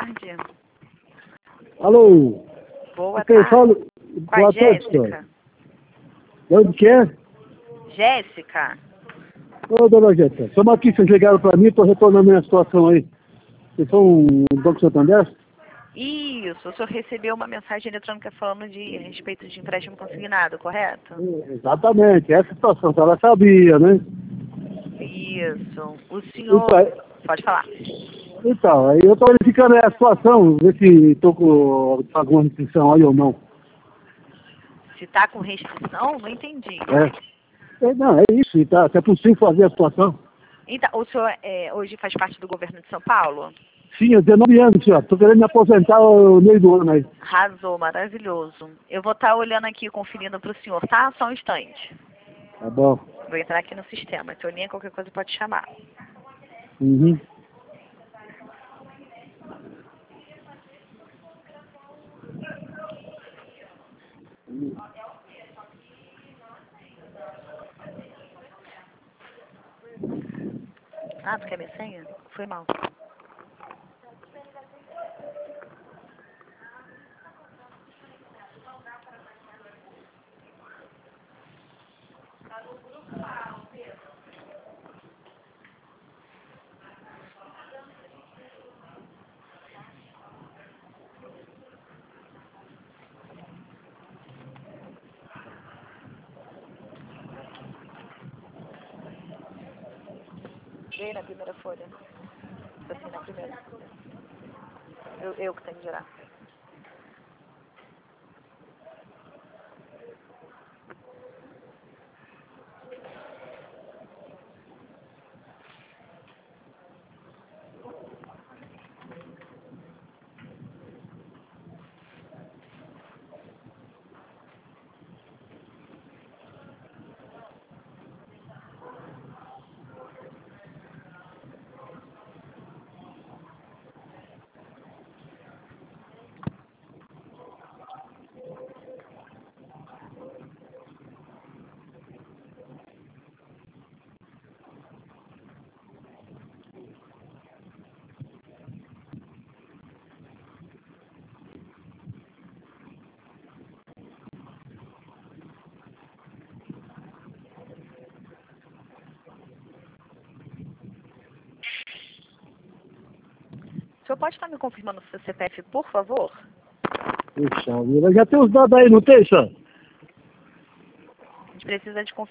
tarde. Alô? Boa Quem tarde. fala? Com a Boa tarde, Jéssica. senhor. De onde que é? Jéssica. Ô, dona Jéssica, estamos aqui, vocês ligaram para mim, estou retornando minha situação aí. Vocês são um Banco Santander? Isso, o senhor recebeu uma mensagem eletrônica falando de a respeito de empréstimo consignado, correto? Exatamente, essa situação, ela sabia, né? Isso. O senhor... Então, Pode falar. aí eu estou verificando aí a situação, ver se estou com alguma restrição aí ou não. Se está com restrição, não entendi. Não, é isso, tá, se é possível fazer a situação. Então, o senhor hoje faz parte do governo de São Paulo? Sim, eu tenho 19 anos, senhor. Estou querendo me aposentar no meio do ano aí. Arrasou, maravilhoso. Eu vou estar olhando aqui, conferindo para o senhor, tá? Só um instante. Tá bom. Vou entrar aqui no sistema. Se eu nem qualquer coisa pode chamar. Uhum. Ah, tu quer minha senha? Foi mal. Vem na primeira folha. Assim, na primeira. Eu que tenho que girar. O senhor pode estar me confirmando o seu CPF, por favor? Puxa vida, já tem os dados aí, não tem, senhor? A gente precisa de confirmar.